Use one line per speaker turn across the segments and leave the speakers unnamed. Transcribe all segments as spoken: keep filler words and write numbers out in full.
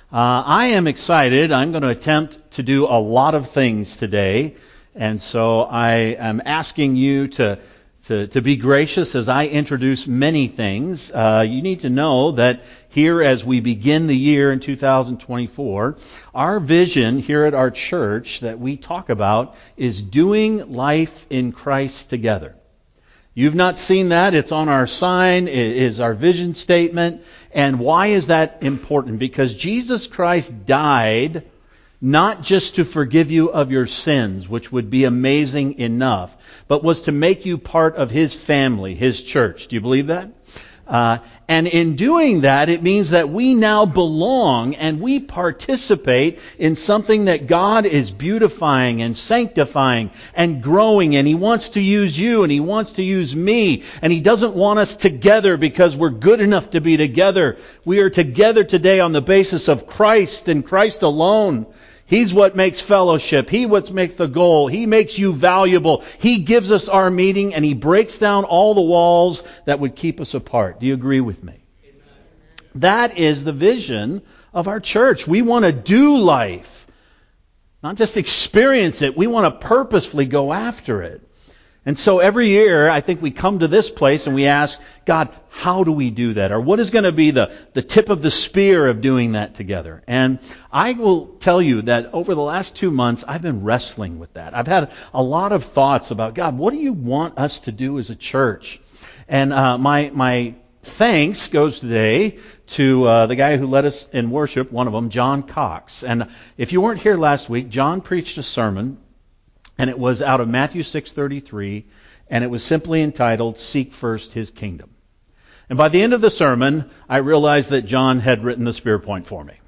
Uh, I am excited. I'm going to attempt to do a lot of things today, and so I am asking you to to, to be gracious as I introduce many things. Uh, you need to know that here, as we begin the year in two thousand twenty-four, our vision here at our church that we talk about is doing life in Christ together. You've not seen that. It's on our sign. It is our vision statement. And why is that important? Because Jesus Christ died not just to forgive you of your sins, which would be amazing enough, but was to make you part of His family, His church. Do you believe that? Uh, and in doing that, it means that we now belong and we participate in something that God is beautifying and sanctifying and growing, and He wants to use you and He wants to use me, and He doesn't want us together because we're good enough to be together. We are together today on the basis of Christ and Christ alone. He's what makes fellowship. He what makes the goal. He makes you valuable. He gives us our meaning, and He breaks down all the walls that would keep us apart. Do you agree with me? Amen. That is the vision of our church. We want to do life, not just experience it. We want to purposefully go after it. And so every year, I think we come to this place and we ask, God, how do we do that? Or what is going to be the, the tip of the spear of doing that together? And I will tell you that over the last two months, I've been wrestling with that. I've had a lot of thoughts about, God, what do you want us to do as a church? And uh, my my thanks goes today to uh, the guy who led us in worship, one of them, John Cox. And if you weren't here last week, John preached a sermon, and it was out of Matthew six thirty-three, and it was simply entitled, Seek First His Kingdom. And by the end of the sermon, I realized that John had written the spear point for me.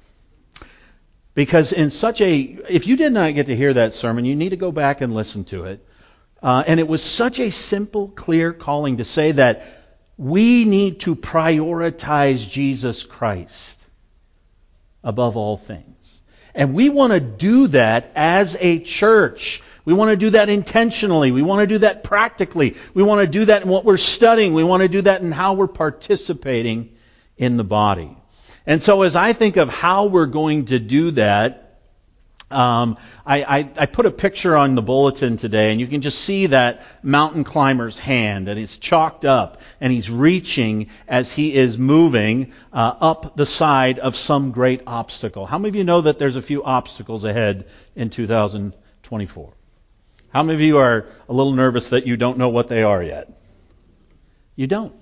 Because in such a, if you did not get to hear that sermon, you need to go back and listen to it. Uh, and it was such a simple, clear calling to say that we need to prioritize Jesus Christ above all things. And we want to do that as a church. We want to do that intentionally. We want to do that practically. We want to do that in what we're studying. We want to do that in how we're participating in the body. And so as I think of how we're going to do that, um, I, I, I put a picture on the bulletin today, and you can just see that mountain climber's hand, and it's chalked up, and he's reaching as he is moving uh, up the side of some great obstacle. How many of you know that there's a few obstacles ahead in two thousand twenty-four? How many of you are a little nervous that you don't know what they are yet? You don't.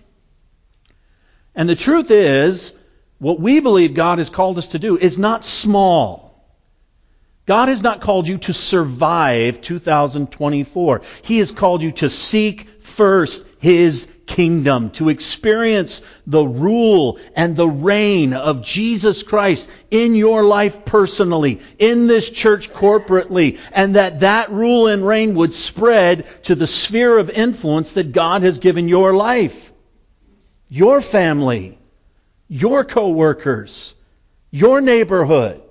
And the truth is, what we believe God has called us to do is not small. God has not called you to survive two thousand twenty-four. He has called you to seek first His kingdom, to experience the rule and the reign of Jesus Christ in your life personally, in this church corporately, and that that rule and reign would spread to the sphere of influence that God has given your life, your family, your co-workers, your neighborhood.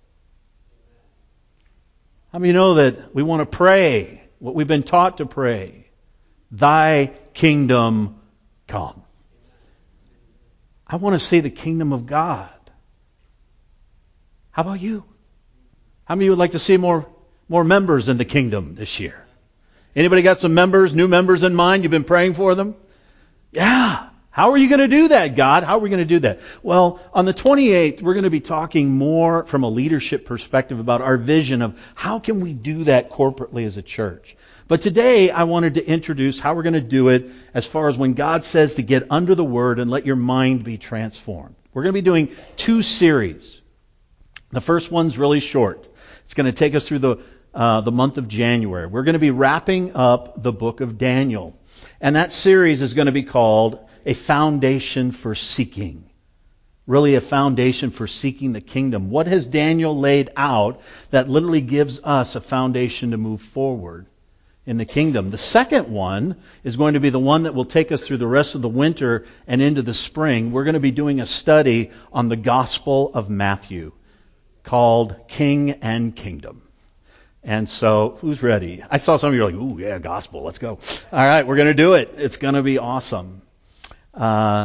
How many of you know that we want to pray what we've been taught to pray? Thy kingdom come. I want to see the kingdom of God. How about you? How many of you would like to see more, more members in the kingdom this year? Anybody got some members, new members in mind? You've been praying for them? Yeah. How are you going to do that, God? How are we going to do that? Well, on the twenty-eighth, we're going to be talking more from a leadership perspective about our vision of how can we do that corporately as a church. But today, I wanted to introduce how we're going to do it as far as when God says to get under the Word and let your mind be transformed. We're going to be doing two series. The first one's really short. It's going to take us through the uh, the month of January. We're going to be wrapping up the book of Daniel. And that series is going to be called A Foundation for Seeking. Really a foundation for seeking the kingdom. What has Daniel laid out that literally gives us a foundation to move forward in the kingdom? The second one is going to be the one that will take us through the rest of the winter and into the spring. We're going to be doing a study on the Gospel of Matthew called King and Kingdom. And so, who's ready? I saw some of you are like, ooh, yeah, gospel, let's go. All right, we're going to do it. It's going to be awesome. Uh,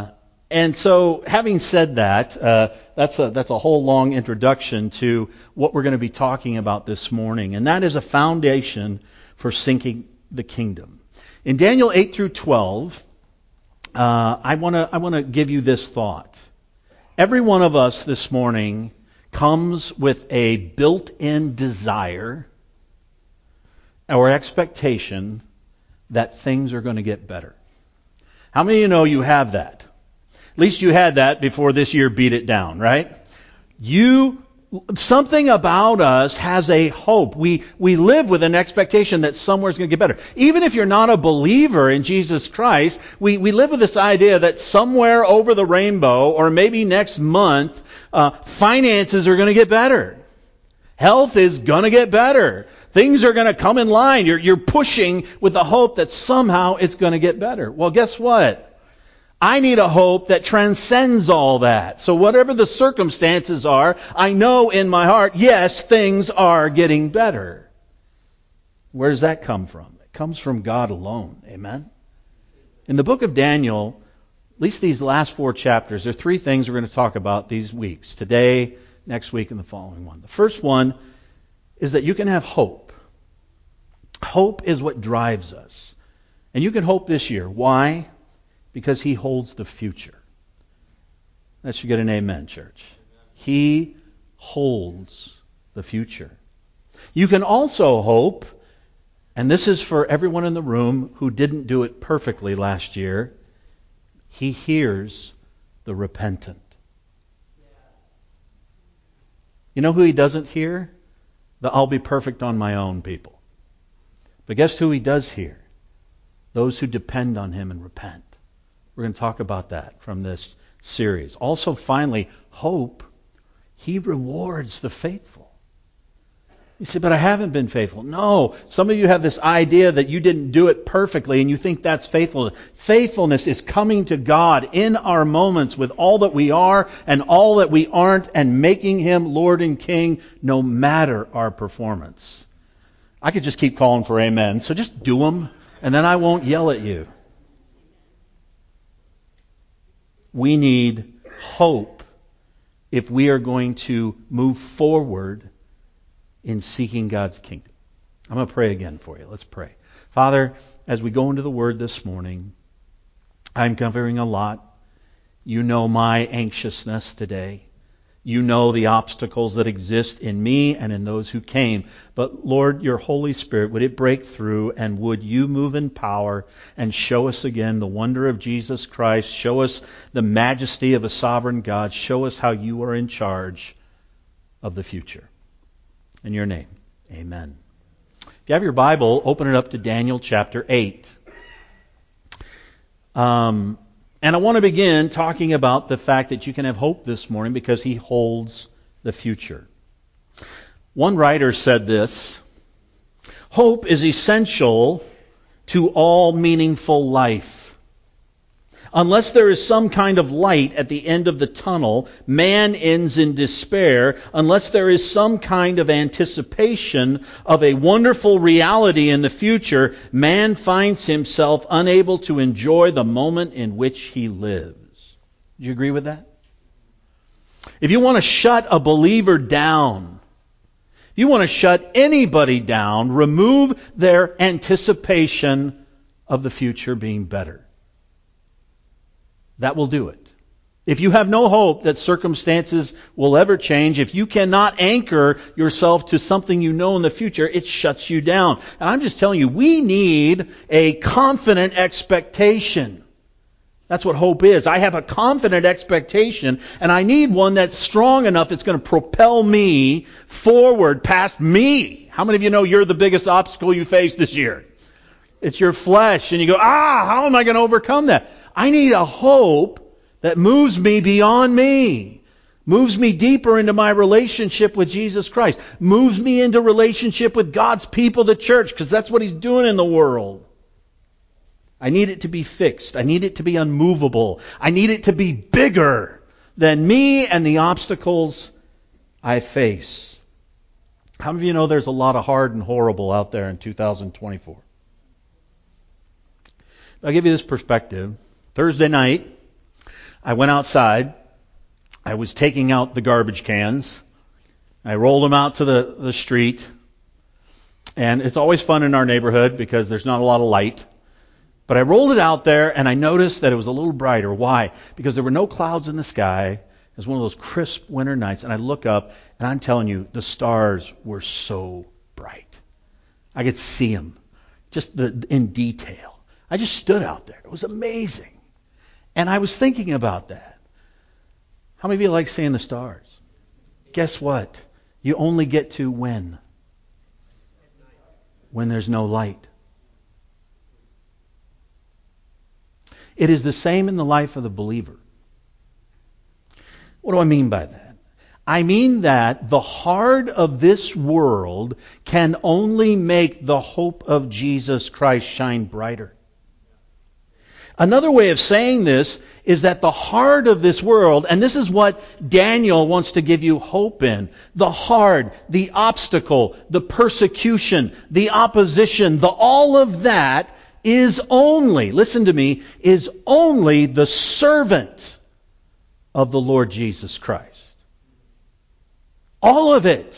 and so, having said that, uh, that's a that's a whole long introduction to what we're going to be talking about this morning, and that is a foundation for sinking the kingdom. In Daniel eight through twelve, uh, I want to I want to give you this thought. Every one of us this morning comes with a built-in desire or expectation that things are going to get better. How many of you know you have that? At least you had that before this year beat it down, right? You, something about us has a hope. We, we live with an expectation that somewhere's going to get better. Even if you're not a believer in Jesus Christ, we, we live with this idea that somewhere over the rainbow, or maybe next month, uh, finances are going to get better. Health is going to get better. Things are going to come in line. You're, you're pushing with the hope that somehow it's going to get better. Well, guess what? I need a hope that transcends all that. So whatever the circumstances are, I know in my heart, yes, things are getting better. Where does that come from? It comes from God alone. Amen? In the book of Daniel, at least these last four chapters, there are three things we're going to talk about these weeks. Today, next week, and the following one. The first one is that you can have hope. Hope is what drives us. And you can hope this year. Why? Because He holds the future. That should get an amen, church. He holds the future. You can also hope, and this is for everyone in the room who didn't do it perfectly last year, He hears the repentant. You know who He doesn't hear? The I'll be perfect on my own people. But guess who He does hear? Those who depend on Him and repent. We're going to talk about that from this series. Also, finally, hope. He rewards the faithful. You say, but I haven't been faithful. No, some of you have this idea that you didn't do it perfectly and you think that's faithfulness. Faithfulness is coming to God in our moments with all that we are and all that we aren't and making Him Lord and King no matter our performance. I could just keep calling for amen, so just do them and then I won't yell at you. We need hope if we are going to move forward in seeking God's kingdom. I'm going to pray again for you. Let's pray. Father, as we go into the Word this morning, I'm covering a lot. You know my anxiousness today. You know the obstacles that exist in me and in those who came. But Lord, your Holy Spirit, would it break through and would you move in power and show us again the wonder of Jesus Christ. Show us the majesty of a sovereign God. Show us how you are in charge of the future. In your name, amen. If you have your Bible, open it up to Daniel chapter eight. Um, and I want to begin talking about the fact that you can have hope this morning because He holds the future. One writer said this: hope is essential to all meaningful life. Unless there is some kind of light at the end of the tunnel, man ends in despair. Unless there is some kind of anticipation of a wonderful reality in the future, man finds himself unable to enjoy the moment in which he lives. Do you agree with that? If you want to shut a believer down, if you want to shut anybody down, remove their anticipation of the future being better. That will do it. If you have no hope that circumstances will ever change, if you cannot anchor yourself to something you know in the future, it shuts you down. And I'm just telling you, we need a confident expectation. That's what hope is. I have a confident expectation, and I need one that's strong enough it's going to propel me forward past me. How many of you know you're the biggest obstacle you face this year? It's your flesh, and you go, ah, how am I going to overcome that? I need a hope that moves me beyond me, moves me deeper into my relationship with Jesus Christ, moves me into relationship with God's people, the church, because that's what He's doing in the world. I need it to be fixed. I need it to be unmovable. I need it to be bigger than me and the obstacles I face. How many of you know there's a lot of hard and horrible out there in two thousand twenty-four? I'll give you this perspective. Thursday night, I went outside. I was taking out the garbage cans. I rolled them out to the, the street. And it's always fun in our neighborhood because there's not a lot of light. But I rolled it out there and I noticed that it was a little brighter. Why? Because there were no clouds in the sky. It was one of those crisp winter nights. And I look up and I'm telling you, the stars were so bright. I could see them just the, in detail. I just stood out there. It was amazing. And I was thinking about that. How many of you like seeing the stars? Guess what? You only get to when? When there's no light. It is the same in the life of the believer. What do I mean by that? I mean that the heart of this world can only make the hope of Jesus Christ shine brighter. Another way of saying this is that the heart of this world, and this is what Daniel wants to give you hope in, the hard, the obstacle, the persecution, the opposition, the all of that is only, listen to me, is only the servant of the Lord Jesus Christ. All of it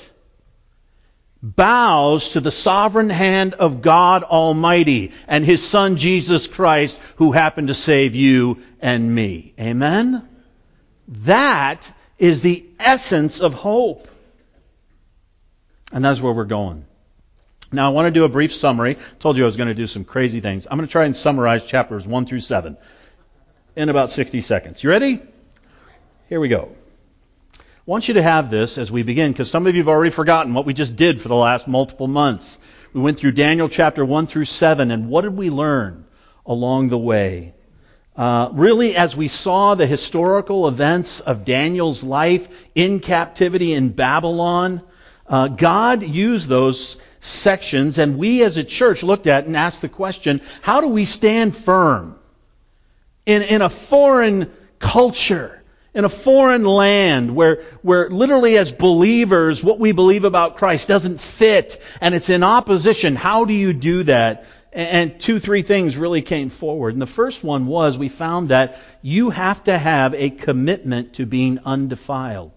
bows to the sovereign hand of God Almighty and His Son Jesus Christ, who happened to save you and me. Amen? That is the essence of hope. And that's where we're going. Now I want to do a brief summary. I told you I was going to do some crazy things. I'm going to try and summarize chapters one through seven in about sixty seconds. You ready? Here we go. I want you to have this as we begin, because some of you have already forgotten what we just did for the last multiple months. We went through Daniel chapter one through seven, and what did we learn along the way? Uh, really, as we saw the historical events of Daniel's life in captivity in Babylon, uh, God used those sections, and we as a church looked at and asked the question, how do we stand firm in, in a foreign culture? In a foreign land where, where literally as believers, what we believe about Christ doesn't fit and it's in opposition. How do you do that? And two, three things really came forward. And the first one was we found that you have to have a commitment to being undefiled.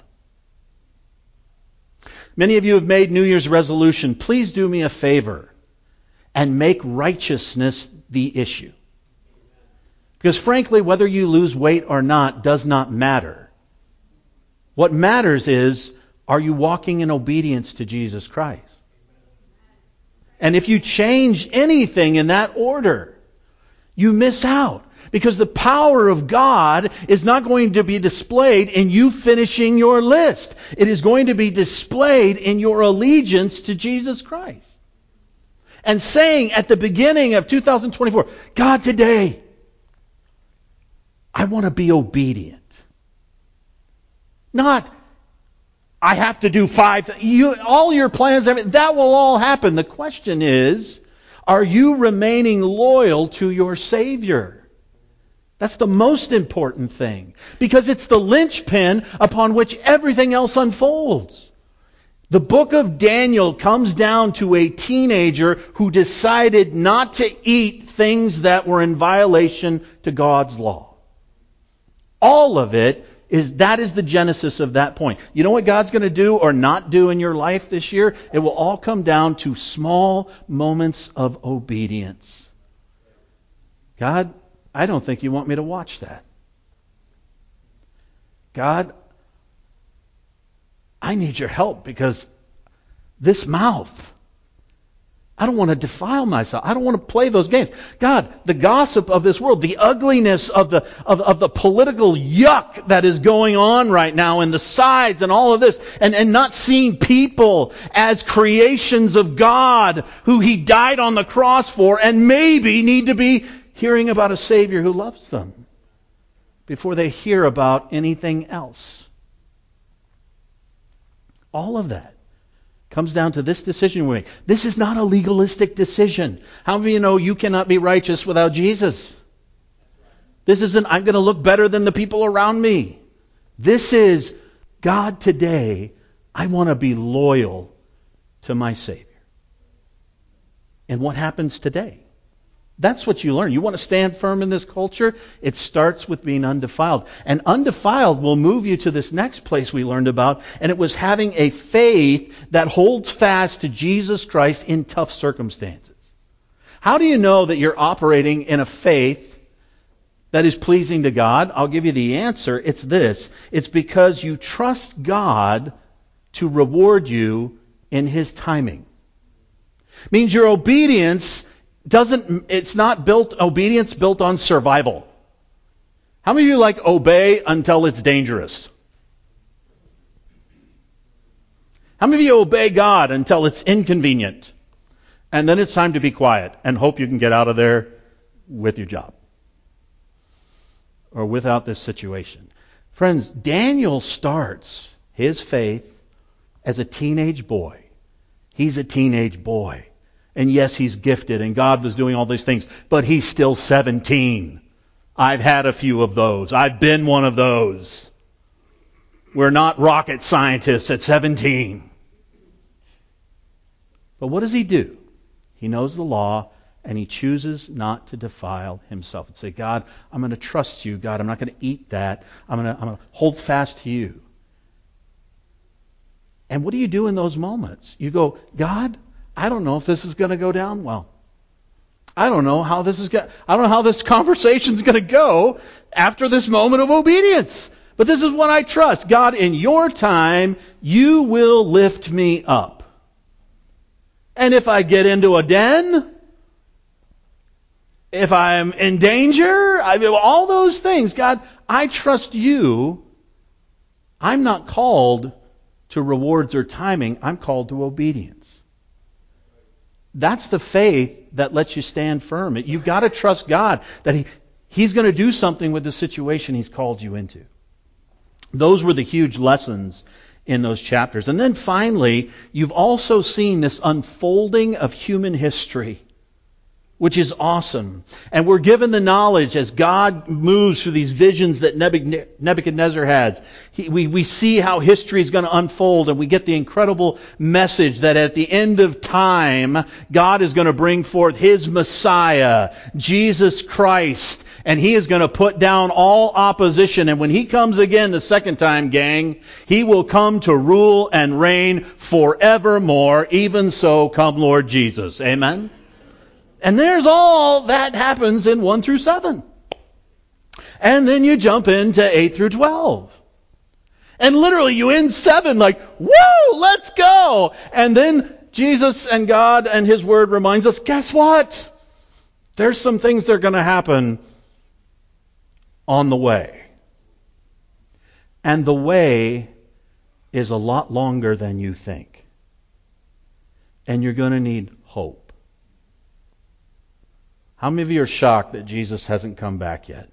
Many of you have made New Year's resolution. Please do me a favor and make righteousness the issue. Because frankly, whether you lose weight or not does not matter. What matters is, are you walking in obedience to Jesus Christ? And if you change anything in that order, you miss out. Because the power of God is not going to be displayed in you finishing your list. It is going to be displayed in your allegiance to Jesus Christ. And saying at the beginning of two thousand twenty-four, God, today, I want to be obedient. Not, I have to do five things. You, all your plans, everything, that will all happen. The question is, are you remaining loyal to your Savior? That's the most important thing. Because it's the linchpin upon which everything else unfolds. The book of Daniel comes down to a teenager who decided not to eat things that were in violation to God's law. All of it is, that is the genesis of that point. You know what God's going to do or not do in your life this year? It will all come down to small moments of obedience. God, I don't think you want me to watch that. God, I need your help because this mouth, I don't want to defile myself. I don't want to play those games. God, the gossip of this world, the ugliness of the of, of the political yuck that is going on right now in the sides and all of this, and, and not seeing people as creations of God who He died on the cross for, and maybe need to be hearing about a Savior who loves them before they hear about anything else. All of that comes down to this decision we make. This is not a legalistic decision. How many of you know you cannot be righteous without Jesus? This isn't, I'm going to look better than the people around me. This is, God, today, I want to be loyal to my Savior. And what happens today? That's what you learn. You want to stand firm in this culture? It starts with being undefiled. And undefiled will move you to this next place we learned about, and it was having a faith that holds fast to Jesus Christ in tough circumstances. How do you know that you're operating in a faith that is pleasing to God? I'll give you the answer. It's this. It's because you trust God to reward you in His timing. It means your obedience doesn't, it's not built, obedience built on survival. How many of you like obey until it's dangerous? How many of you obey God until it's inconvenient? And then it's time to be quiet and hope you can get out of there with your job. Or without this situation. Friends, Daniel starts his faith as a teenage boy. He's a teenage boy. And yes, he's gifted, and God was doing all these things, but he's still seventeen. I've had a few of those. I've been one of those. We're not rocket scientists at seventeen. But what does he do? He knows the law, and he chooses not to defile himself and say, God, I'm going to trust you. God, I'm not going to eat that. I'm going to, I'm going to hold fast to you. And what do you do in those moments? You go, God, I don't know if this is going to go down well. I don't know how this is going. I don't know how this conversation is going to go after this moment of obedience. But this is what I trust. God, in your time, you will lift me up. And if I get into a den, if I'm in danger, I mean, all those things, God, I trust you. I'm not called to rewards or timing. I'm called to obedience. That's the faith that lets you stand firm. You've got to trust God that he, He's going to do something with the situation He's called you into. Those were the huge lessons in those chapters. And then finally, you've also seen this unfolding of human history, which is awesome. And we're given the knowledge as God moves through these visions that Nebuchadnezzar has. He, we, we see how history is going to unfold, and we get the incredible message that at the end of time, God is going to bring forth His Messiah, Jesus Christ, and He is going to put down all opposition. And when He comes again the second time, gang, He will come to rule and reign forevermore. Even so, come Lord Jesus. Amen? And there's all that happens in one through seven. And then you jump into eight through twelve. And literally you end seven like, woo, let's go. And then Jesus and God and His Word reminds us, guess what? There's some things that are going to happen on the way. And the way is a lot longer than you think. And you're going to need hope. How many of you are shocked that Jesus hasn't come back yet?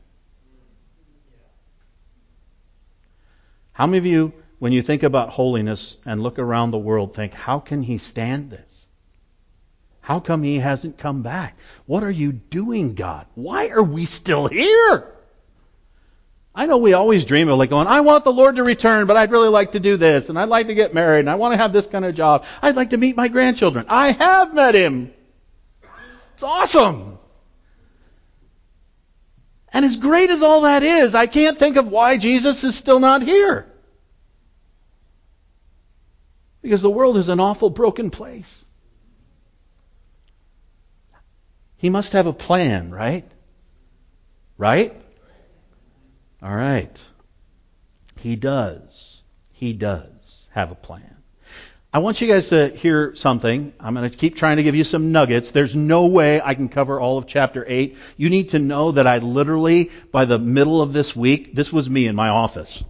How many of you, when you think about holiness and look around the world, think, how can He stand this? How come He hasn't come back? What are you doing, God? Why are we still here? I know we always dream of like going, I want the Lord to return, but I'd really like to do this, and I'd like to get married, and I want to have this kind of job. I'd like to meet my grandchildren. I have met Him. It's awesome. And as great as all that is, I can't think of why Jesus is still not here. Because the world is an awful broken place. He must have a plan, right? Right? All right. He does. He does have a plan. I want you guys to hear something. I'm going to keep trying to give you some nuggets. There's no way I can cover all of chapter eight. You need to know that I literally, by the middle of this week, this was me in my office.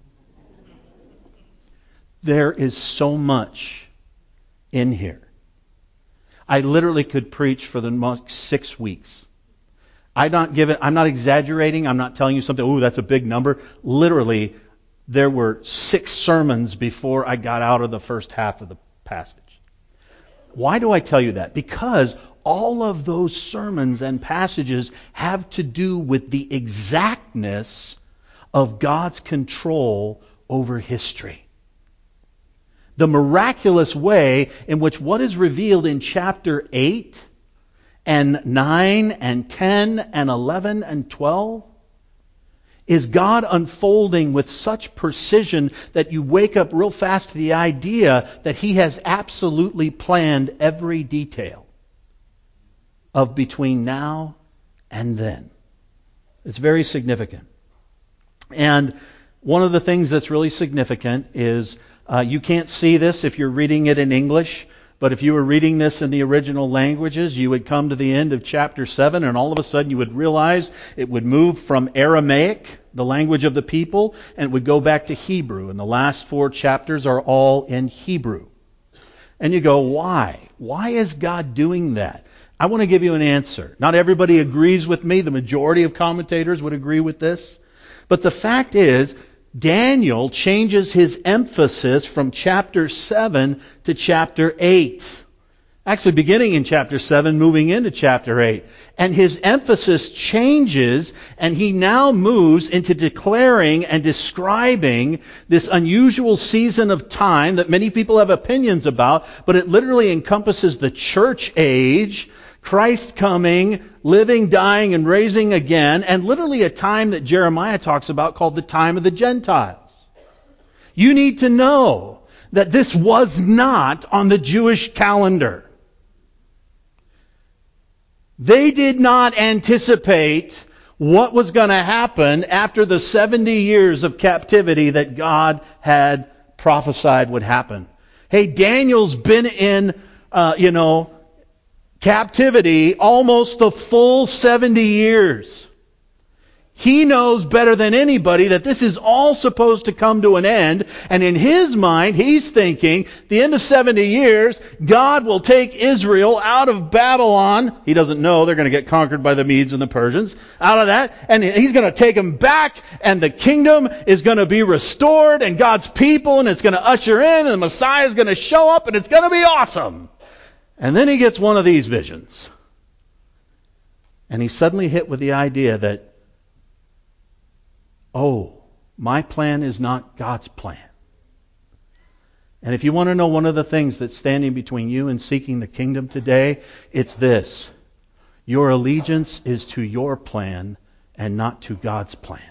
There is so much in here. I literally could preach for the next six weeks. I not give it, I'm not exaggerating. I'm not telling you something, ooh, that's a big number. Literally, there were six sermons before I got out of the first half of the passage. Why do I tell you that? Because all of those sermons and passages have to do with the exactness of God's control over history. The miraculous way in which what is revealed in chapter eight and nine and ten and eleven and twelve is God unfolding with such precision that you wake up real fast to the idea that He has absolutely planned every detail of between now and then. It's very significant. And one of the things that's really significant is uh, you can't see this if you're reading it in English, but if you were reading this in the original languages, you would come to the end of chapter seven, and all of a sudden you would realize it would move from Aramaic, the language of the people, and it would go back to Hebrew. And the last four chapters are all in Hebrew. And you go, why? Why is God doing that? I want to give you an answer. Not everybody agrees with me. The majority of commentators would agree with this. But the fact is, Daniel changes his emphasis from chapter seven to chapter eight. Actually, beginning in chapter seven, moving into chapter eight. And his emphasis changes, and he now moves into declaring and describing this unusual season of time that many people have opinions about, but it literally encompasses the church age, Christ coming, living, dying, and raising again, and literally a time that Jeremiah talks about called the time of the Gentiles. You need to know that this was not on the Jewish calendar. They did not anticipate what was going to happen after the seventy years of captivity that God had prophesied would happen. Hey, Daniel's been in, uh, you know, captivity almost the full seventy years. He knows better than anybody that this is all supposed to come to an end. And in his mind, he's thinking, the end of seventy years, God will take Israel out of Babylon. He doesn't know they're going to get conquered by the Medes and the Persians. Out of that. And he's going to take them back. And the kingdom is going to be restored. And God's people. And it's going to usher in. And the Messiah is going to show up. And it's going to be awesome. And then he gets one of these visions. And he's suddenly hit with the idea that, oh, my plan is not God's plan. And if you want to know one of the things that's standing between you and seeking the kingdom today, it's this. Your allegiance is to your plan and not to God's plan.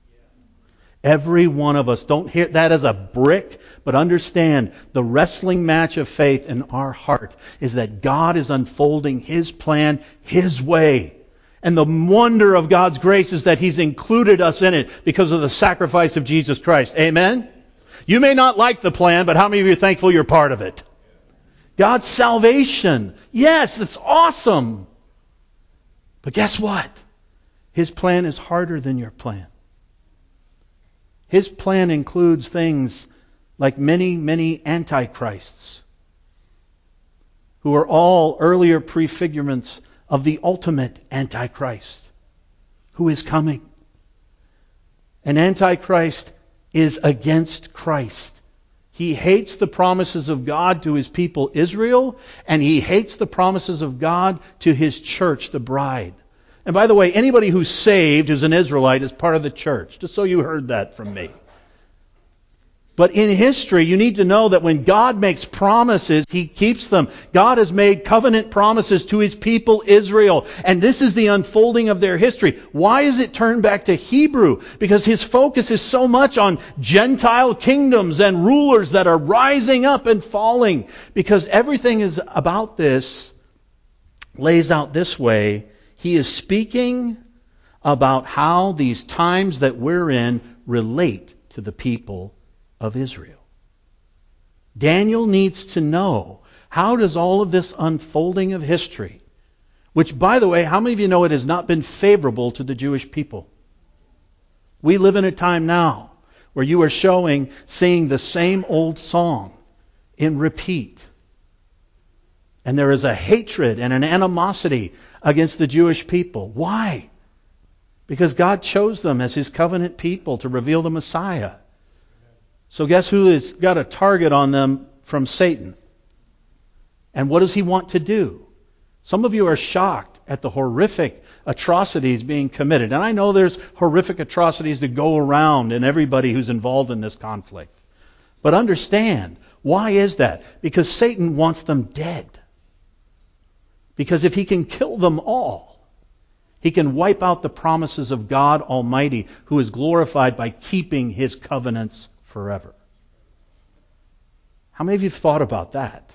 Every one of us, don't hear that as a brick, but understand the wrestling match of faith in our heart is that God is unfolding His plan His way. And the wonder of God's grace is that He's included us in it because of the sacrifice of Jesus Christ. Amen? You may not like the plan, but how many of you are thankful you're part of it? God's salvation. Yes, it's awesome. But guess what? His plan is harder than your plan. His plan includes things like many, many antichrists who are all earlier prefigurements of the ultimate Antichrist who is coming. An Antichrist is against Christ. He hates the promises of God to His people Israel, and he hates the promises of God to His church, the bride. And by the way, anybody who's saved who's an Israelite is part of the church, just so you heard that from me. But in history, you need to know that when God makes promises, He keeps them. God has made covenant promises to His people Israel. And this is the unfolding of their history. Why is it turned back to Hebrew? Because His focus is so much on Gentile kingdoms and rulers that are rising up and falling. Because everything is about this lays out this way. He is speaking about how these times that we're in relate to the people of Israel. Daniel needs to know, how does all of this unfolding of history, which, by the way, how many of you know it has not been favorable to the Jewish people? We live in a time now where you are showing, singing the same old song in repeat. And there is a hatred and an animosity against the Jewish people. Why? Because God chose them as His covenant people to reveal the Messiah. So guess who has got a target on them from Satan? And what does he want to do? Some of you are shocked at the horrific atrocities being committed. And I know there's horrific atrocities that go around in everybody who's involved in this conflict. But understand, why is that? Because Satan wants them dead. Because if he can kill them all, he can wipe out the promises of God Almighty, who is glorified by keeping his covenants forever. How many of you have thought about that?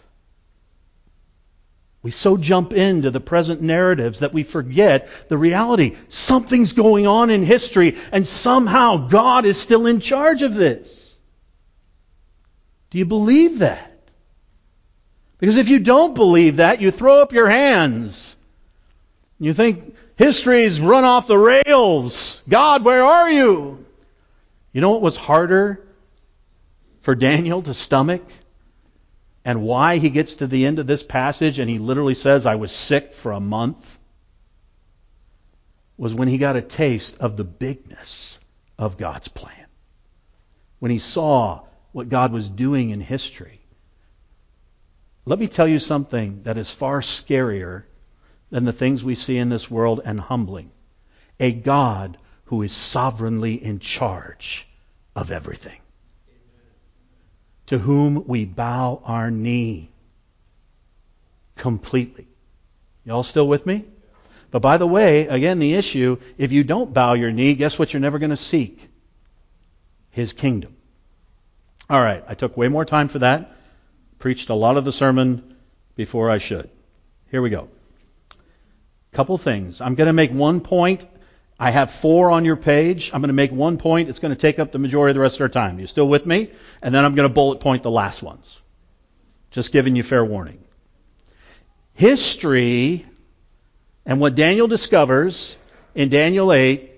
We so jump into the present narratives that we forget the reality. Something's going on in history, and somehow God is still in charge of this. Do you believe that? Because if you don't believe that, you throw up your hands. You think history's run off the rails. God, where are you? You know what was harder for Daniel to stomach? And why he gets to the end of this passage and he literally says, I was sick for a month, was when he got a taste of the bigness of God's plan. When he saw what God was doing in history. Let me tell you something that is far scarier than the things we see in this world and humbling. A God who is sovereignly in charge of everything. To whom we bow our knee completely. Y'all still with me? But by the way, again, the issue, if you don't bow your knee, guess what you're never going to seek? His kingdom. All right, I took way more time for that. Preached a lot of the sermon before I should. Here we go. Couple things. I'm going to make one point. I have four on your page. I'm going to make one point. It's going to take up the majority of the rest of our time. You still with me? And then I'm going to bullet point the last ones. Just giving you fair warning. History and what Daniel discovers in Daniel eight,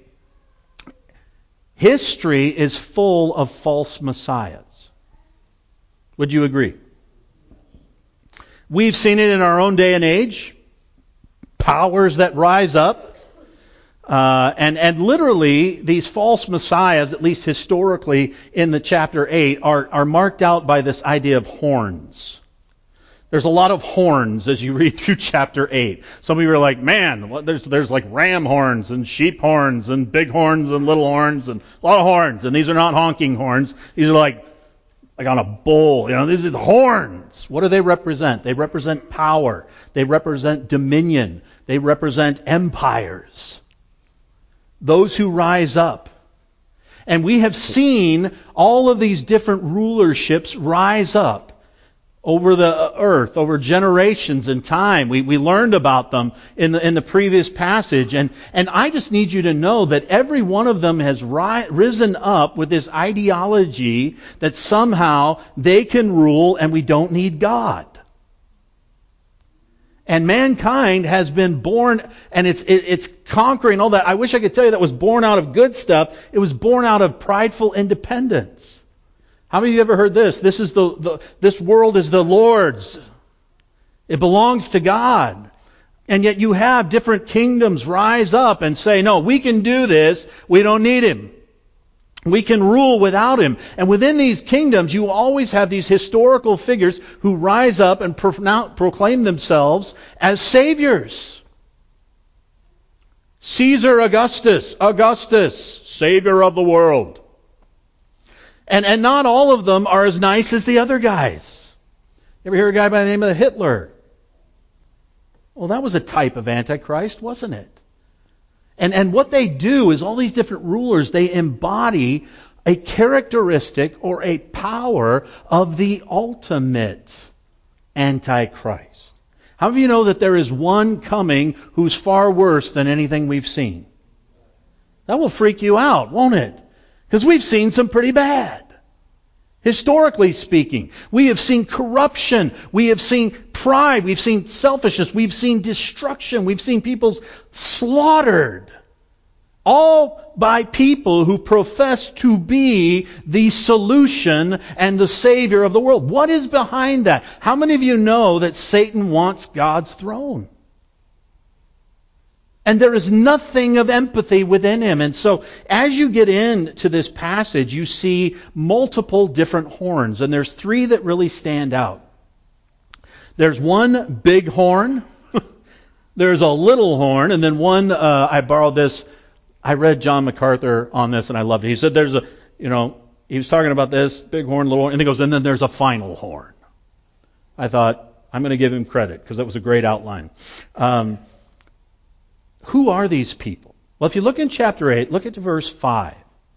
history is full of false messiahs. Would you agree? We've seen it in our own day and age. Powers that rise up. Uh, and, and literally, these false messiahs, at least historically in the chapter eight, are, are marked out by this idea of horns. There's a lot of horns as you read through chapter eight. Some of you are like, man, what, there's, there's like ram horns and sheep horns and big horns and little horns and a lot of horns. And these are not honking horns. These are like, like on a bull. You know, these are the horns. What do they represent? They represent power. They represent dominion. They represent empires. Those who rise up. And we have seen all of these different rulerships rise up over the earth, over generations and time. We we learned about them in the in the previous passage. And, and I just need you to know that every one of them has ri- risen up with this ideology that somehow they can rule and we don't need God. And mankind has been born, and it's it, it's conquering all that. I wish I could tell you that was born out of good stuff. It was born out of prideful independence. How many of you ever heard this? This is the, the this world is the Lord's. It belongs to God. And yet you have different kingdoms rise up and say, no, we can do this. We don't need Him. We can rule without Him. And within these kingdoms, you always have these historical figures who rise up and pro- proclaim themselves as saviors. Caesar Augustus, Augustus, savior of the world. And, and not all of them are as nice as the other guys. You ever hear a guy by the name of Hitler? Well, that was a type of Antichrist, wasn't it? And and what they do is all these different rulers, they embody a characteristic or a power of the ultimate Antichrist. How many of you know that there is one coming who's far worse than anything we've seen? That will freak you out, won't it? Because we've seen some pretty bad. Historically speaking, we have seen corruption. We have seen pride. We've seen selfishness. We've seen destruction. We've seen people slaughtered. All by people who profess to be the solution and the Savior of the world. What is behind that? How many of you know that Satan wants God's throne? And there is nothing of empathy within him. And so as you get into this passage, you see multiple different horns. And there's three that really stand out. There's one big horn. There's a little horn. And then one, uh, I borrowed this. I read John MacArthur on this and I loved it. He said there's a, you know, he was talking about this, big horn, little horn. And he goes, and then there's a final horn. I thought, I'm going to give him credit because that was a great outline. Um, who are these people? Well, if you look in chapter eight, look at verse five.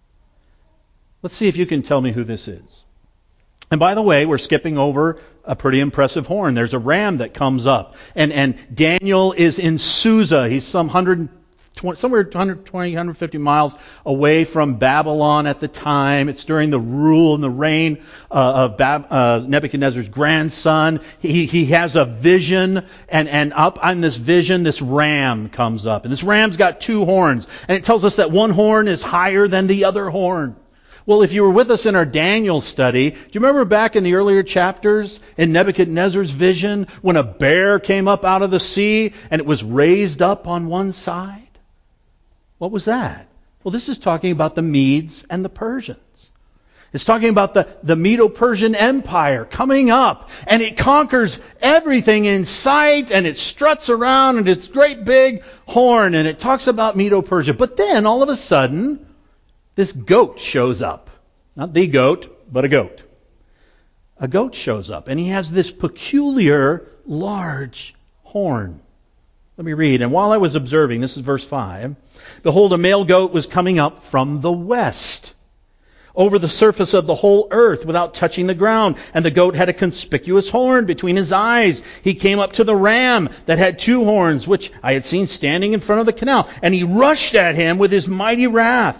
Let's see if you can tell me who this is. And by the way, we're skipping over a pretty impressive horn. There's a ram that comes up. And, and Daniel is in Susa. He's some one hundred twenty, somewhere one hundred twenty, one hundred fifty miles away from Babylon at the time. It's during the rule and the reign uh, of Bab, uh, Nebuchadnezzar's grandson. He, he has a vision, and, and up on this vision, this ram comes up. And this ram's got two horns. And it tells us that one horn is higher than the other horn. Well, if you were with us in our Daniel study, do you remember back in the earlier chapters in Nebuchadnezzar's vision when a bear came up out of the sea and it was raised up on one side? What was that? Well, this is talking about the Medes and the Persians. It's talking about the, the Medo-Persian Empire coming up, and it conquers everything in sight, and it struts around and its great big horn, and it talks about Medo-Persia. But then all of a sudden, this goat shows up. Not the goat, but a goat. A goat shows up, and he has this peculiar large horn. Let me read. And while I was observing, this is verse five, behold, a male goat was coming up from the west, over the surface of the whole earth without touching the ground. And the goat had a conspicuous horn between his eyes. He came up to the ram that had two horns, which I had seen standing in front of the canal. And he rushed at him with his mighty wrath.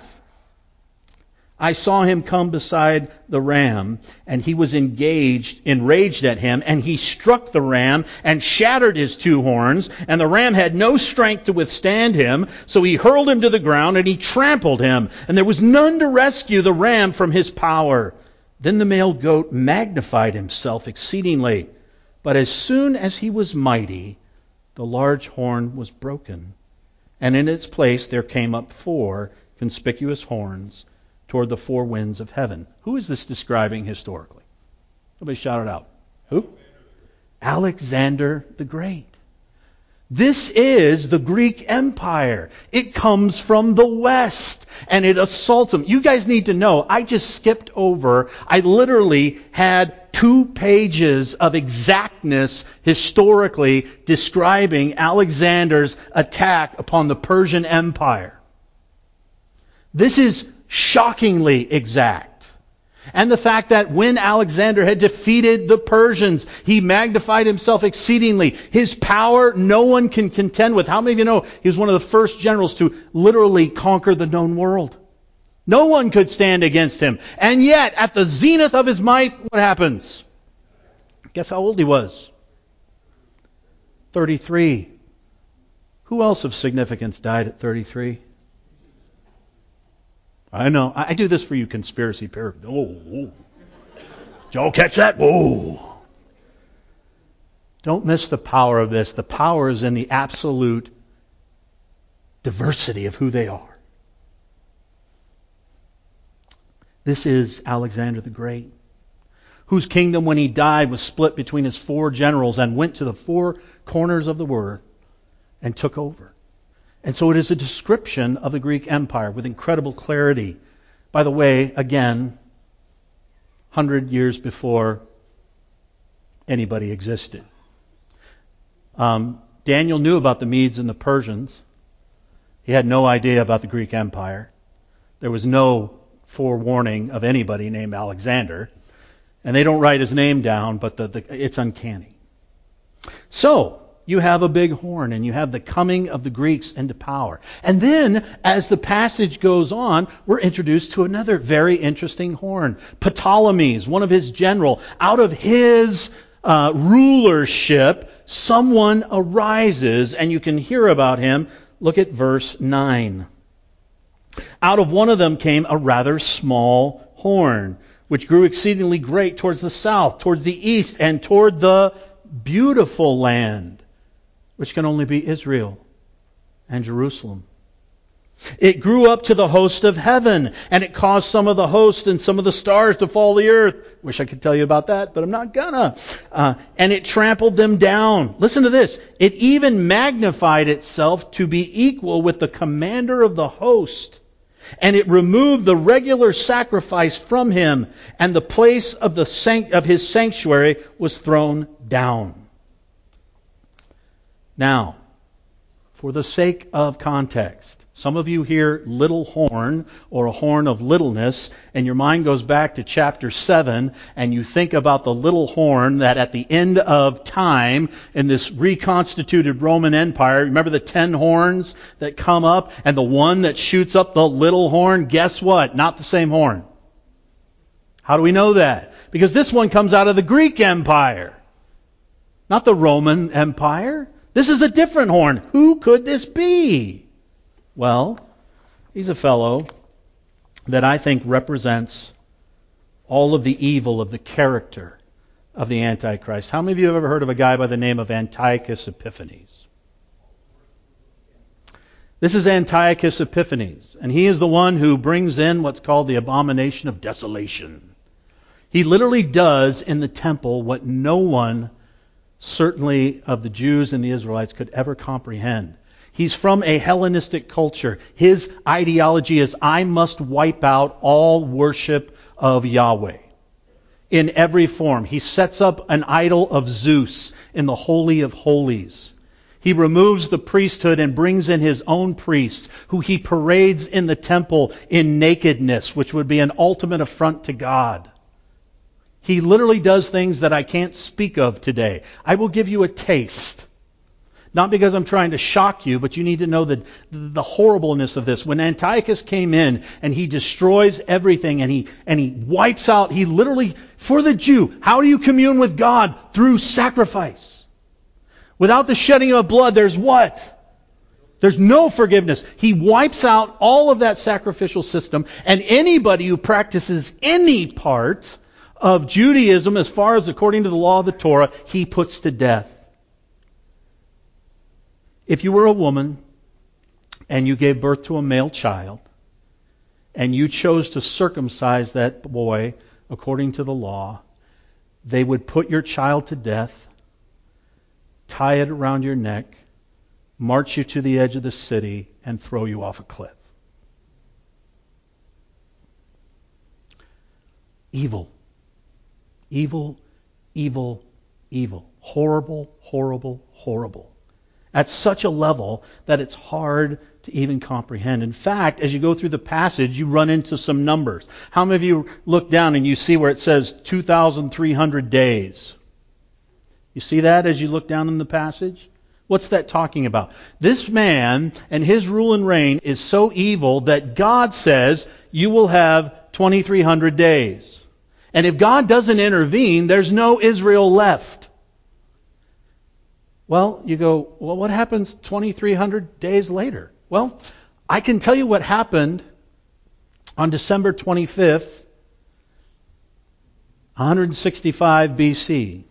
I saw him come beside the ram, and he was engaged, enraged at him, and he struck the ram and shattered his two horns, and the ram had no strength to withstand him, so he hurled him to the ground, and he trampled him, and there was none to rescue the ram from his power. Then the male goat magnified himself exceedingly, but as soon as he was mighty, the large horn was broken, and in its place there came up four conspicuous horns toward the four winds of heaven. Who is this describing historically? Somebody shout it out. Who? Alexander the Great. This is the Greek Empire. It comes from the west, and it assaults them. You guys need to know, I just skipped over, I literally had two pages of exactness historically describing Alexander's attack upon the Persian Empire. This is shockingly exact. And the fact that when Alexander had defeated the Persians, he magnified himself exceedingly. His power no one can contend with. How many of you know he was one of the first generals to literally conquer the known world? No one could stand against him. And yet, at the zenith of his might, what happens? Guess how old he was? thirty-three. Who else of significance died at thirty-three? I know. I do this for you conspiracy parents. Oh, oh. Did y'all catch that? Whoa. Don't miss the power of this. The power is in the absolute diversity of who they are. This is Alexander the Great, whose kingdom when he died was split between his four generals and went to the four corners of the earth and took over. And so it is a description of the Greek Empire with incredible clarity. By the way, again, one hundred years before anybody existed. Um, Daniel knew about the Medes and the Persians. He had no idea about the Greek Empire. There was no forewarning of anybody named Alexander. And they don't write his name down, but the, the, it's uncanny. So, you have a big horn, and you have the coming of the Greeks into power. And then, as the passage goes on, we're introduced to another very interesting horn. Ptolemy, one of his general, out of his uh, rulership, someone arises, and you can hear about him. Look at verse nine. Out of one of them came a rather small horn, which grew exceedingly great towards the south, towards the east, and toward the beautiful land, which can only be Israel and Jerusalem. It grew up to the host of heaven, and it caused some of the host and some of the stars to fall to the earth. Wish I could tell you about that, but I'm not gonna. Uh, and it trampled them down. Listen to this. It even magnified itself to be equal with the commander of the host. And it removed the regular sacrifice from him, and the place of the sanct- of his sanctuary was thrown down. Now, for the sake of context, some of you hear little horn or a horn of littleness, and your mind goes back to chapter seven, and you think about the little horn that at the end of time in this reconstituted Roman Empire, remember the ten horns that come up, and the one that shoots up the little horn? Guess what? Not the same horn. How do we know that? Because this one comes out of the Greek Empire, not the Roman Empire. This is a different horn. Who could this be? Well, he's a fellow that I think represents all of the evil of the character of the Antichrist. How many of you have ever heard of a guy by the name of Antiochus Epiphanes? This is Antiochus Epiphanes, and he is the one who brings in what's called the abomination of desolation. He literally does in the temple what no one, certainly of the Jews and the Israelites, could ever comprehend. He's from a Hellenistic culture. His ideology is, I must wipe out all worship of Yahweh in every form. He sets up an idol of Zeus in the Holy of Holies. He removes the priesthood and brings in his own priests, who he parades in the temple in nakedness, which would be an ultimate affront to God. He literally does things that I can't speak of today. I will give you a taste. Not because I'm trying to shock you, but you need to know the, the horribleness of this. When Antiochus came in and he destroys everything and he, and he wipes out, he literally, for the Jew, how do you commune with God? Through sacrifice. Without the shedding of blood, there's what? There's no forgiveness. He wipes out all of that sacrificial system, and anybody who practices any part of Judaism, as far as according to the law of the Torah, he puts to death. If you were a woman and you gave birth to a male child and you chose to circumcise that boy according to the law, they would put your child to death, tie it around your neck, march you to the edge of the city, and throw you off a cliff. Evil. Evil, evil, evil. Horrible, horrible, horrible. At such a level that it's hard to even comprehend. In fact, as you go through the passage, you run into some numbers. How many of you look down and you see where it says two thousand three hundred days? You see that as you look down in the passage? What's that talking about? This man and his rule and reign is so evil that God says you will have twenty-three hundred days. And if God doesn't intervene, there's no Israel left. Well, you go, well, what happens twenty-three hundred days later? Well, I can tell you what happened on December twenty-fifth, one sixty-five B C.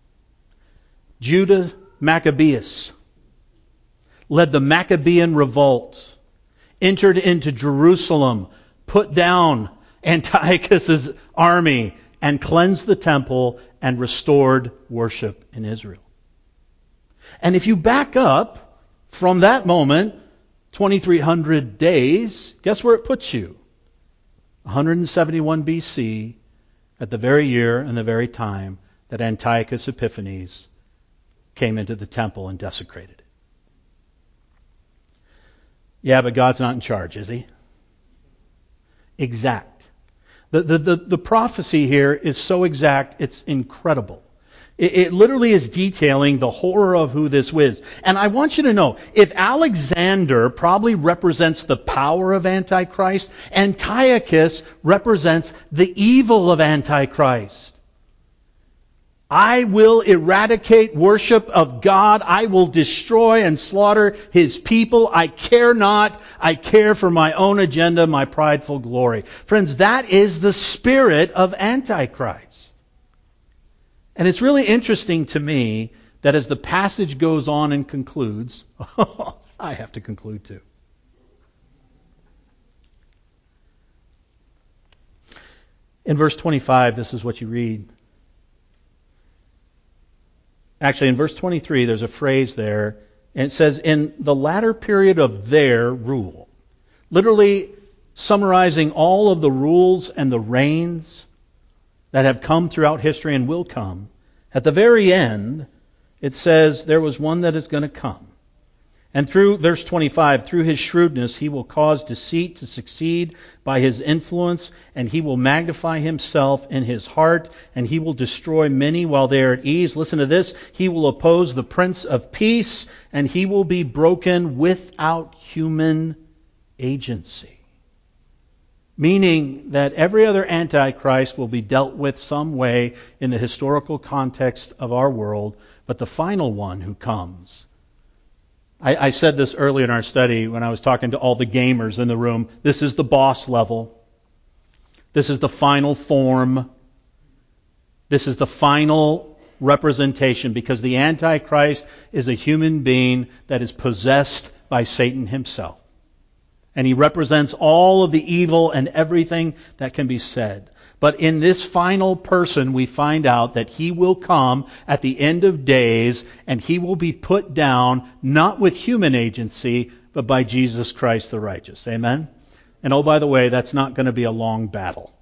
Judah Maccabeus led the Maccabean revolt, entered into Jerusalem, put down Antiochus' army, and cleansed the temple and restored worship in Israel. And if you back up from that moment, twenty-three hundred days, guess where it puts you? one seventy-one B C, at the very year and the very time that Antiochus Epiphanes came into the temple and desecrated it. Yeah, but God's not in charge, is He? Exact. The, the, the, the prophecy here is so exact, it's incredible. It, it literally is detailing the horror of who this is. And I want you to know, if Alexander probably represents the power of Antichrist, Antiochus represents the evil of Antichrist. I will eradicate worship of God. I will destroy and slaughter His people. I care not. I care for my own agenda, my prideful glory. Friends, that is the spirit of Antichrist. And it's really interesting to me that as the passage goes on and concludes, I have to conclude too. In verse twenty-five, this is what you read. Actually, in verse twenty-three, there's a phrase there, and it says, in the latter period of their rule. Literally summarizing all of the rules and the reigns that have come throughout history and will come. At the very end, it says there was one that is going to come. And through, verse twenty-five, through his shrewdness he will cause deceit to succeed by his influence, and he will magnify himself in his heart, and he will destroy many while they are at ease. Listen to this. He will oppose the Prince of Peace, and he will be broken without human agency. Meaning that every other Antichrist will be dealt with some way in the historical context of our world, but the final one who comes. I, I said this early in our study when I was talking to all the gamers in the room. This is the boss level. This is the final form. This is the final representation, because the Antichrist is a human being that is possessed by Satan himself. And he represents all of the evil and everything that can be said. But in this final person, we find out that he will come at the end of days, and he will be put down not with human agency, but by Jesus Christ the righteous. Amen? And oh, by the way, that's not going to be a long battle.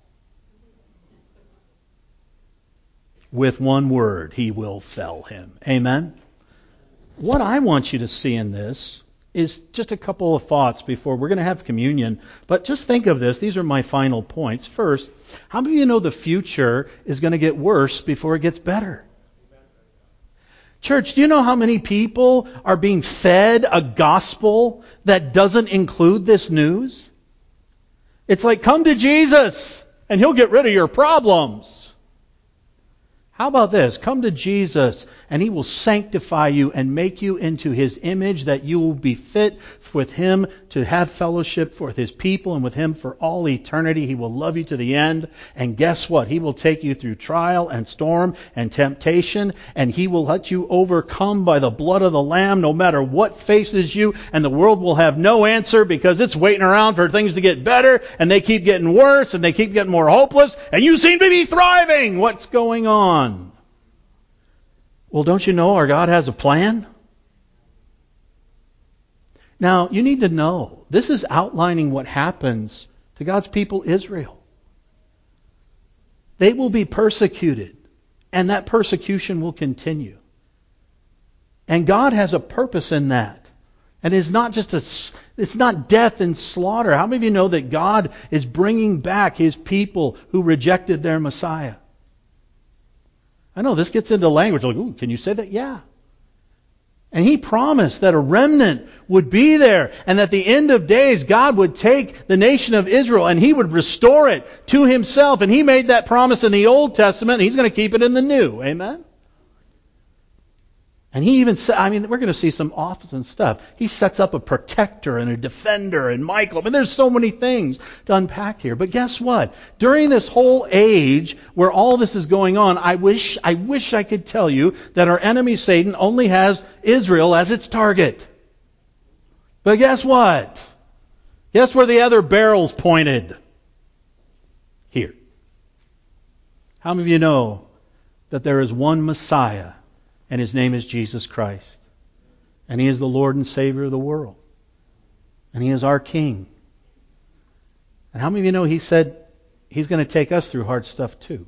With one word, he will fell him. Amen? What I want you to see in this is just a couple of thoughts before we're going to have communion. But just think of this. These are my final points. First, how many of you know the future is going to get worse before it gets better? Church, do you know how many people are being fed a gospel that doesn't include this news? It's like, come to Jesus and He'll get rid of your problems. How about this? Come to Jesus and He will sanctify you and make you into His image, that you will be fit with Him to have fellowship with His people and with Him for all eternity. He will love you to the end. And guess what? He will take you through trial and storm and temptation, and He will let you overcome by the blood of the Lamb no matter what faces you, and the world will have no answer because it's waiting around for things to get better, and they keep getting worse and they keep getting more hopeless, and you seem to be thriving. What's going on? Well, don't you know our God has a plan? Now, you need to know, this is outlining what happens to God's people Israel. They will be persecuted, and that persecution will continue. And God has a purpose in that. And it's not just a, it's not death and slaughter. How many of you know that God is bringing back His people who rejected their Messiah? I know this gets into language like, ooh, can you say that? Yeah. And He promised that a remnant would be there, and at the end of days God would take the nation of Israel and He would restore it to Himself. And He made that promise in the Old Testament, and He's going to keep it in the New. Amen? And He even said, I mean, we're going to see some awesome stuff. He sets up a protector and a defender and Michael. I mean, there's so many things to unpack here. But guess what? During this whole age where all this is going on, I wish, I wish I could tell you that our enemy Satan only has Israel as its target. But guess what? Guess where the other barrel's pointed? Here. How many of you know that there is one Messiah, and His name is Jesus Christ? And He is the Lord and Savior of the world. And He is our King. And how many of you know He said He's going to take us through hard stuff too?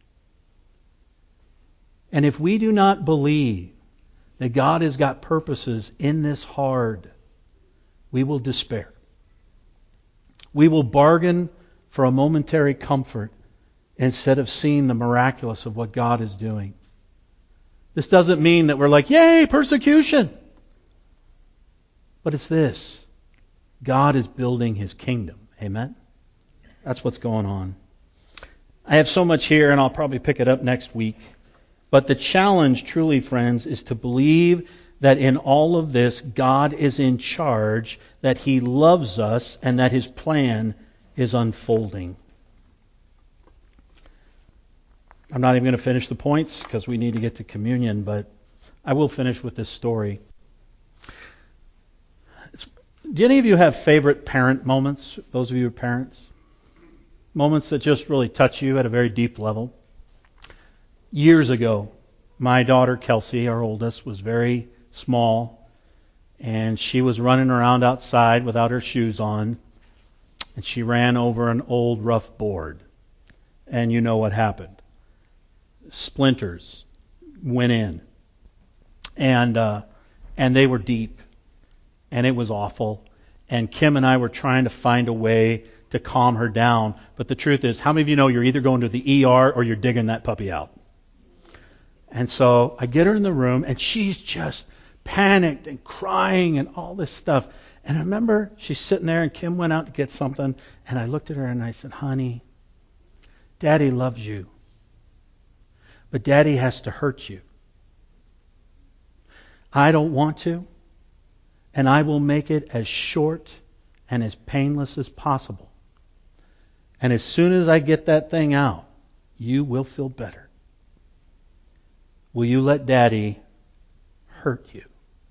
And if we do not believe that God has got purposes in this hard, we will despair. We will bargain for a momentary comfort instead of seeing the miraculous of what God is doing. This doesn't mean that we're like, yay, persecution. But it's this. God is building His kingdom. Amen? That's what's going on. I have so much here, and I'll probably pick it up next week. But the challenge, truly, friends, is to believe that in all of this, God is in charge, that He loves us, and that His plan is unfolding. I'm not even going to finish the points because we need to get to communion, but I will finish with this story. It's, do any of you have favorite parent moments? Those of you who are parents? Moments that just really touch you at a very deep level. Years ago, my daughter Kelsey, our oldest, was very small, and she was running around outside without her shoes on, and she ran over an old rough board. And you know what happened. Splinters went in. And uh, and they were deep, and it was awful. And Kim and I were trying to find a way to calm her down. But the truth is, how many of you know you're either going to the E R or you're digging that puppy out? And so I get her in the room, and she's just panicked and crying and all this stuff. And I remember she's sitting there, and Kim went out to get something, and I looked at her and I said, honey, Daddy loves you, but Daddy has to hurt you. I don't want to, and I will make it as short and as painless as possible. And as soon as I get that thing out, you will feel better. Will you let Daddy hurt you?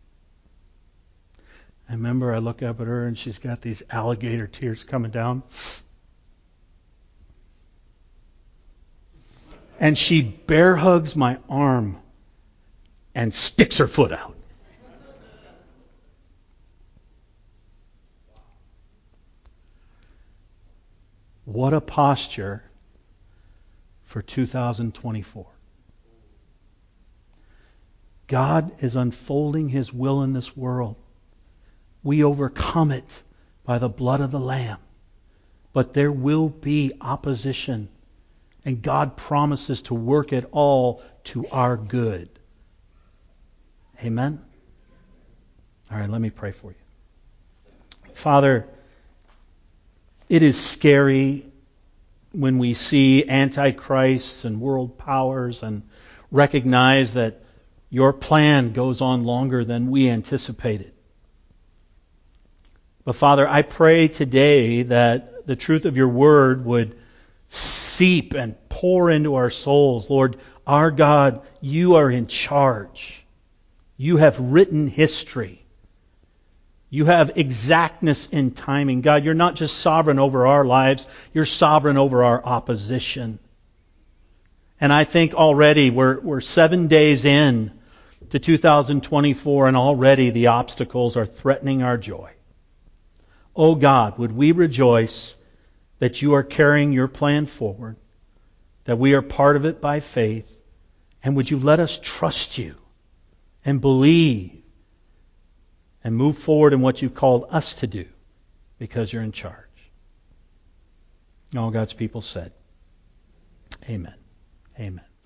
I remember I look up at her and she's got these alligator tears coming down. And she bear hugs my arm and sticks her foot out. What a posture for two thousand twenty-four. God is unfolding His will in this world. We overcome it by the blood of the Lamb. But there will be opposition. And God promises to work it all to our good. Amen? All right, let me pray for you. Father, it is scary when we see antichrists and world powers and recognize that your plan goes on longer than we anticipated. But Father, I pray today that the truth of your word would seep and pour into our souls. Lord, our God, you are in charge. You have written history. You have exactness in timing. God, you're not just sovereign over our lives, you're sovereign over our opposition. And I think already we're, we're seven days in to two thousand twenty-four, and already the obstacles are threatening our joy. Oh God, would we rejoice that you are carrying your plan forward, that we are part of it by faith, and would you let us trust you and believe and move forward in what you've called us to do because you're in charge. All God's people said, amen. Amen.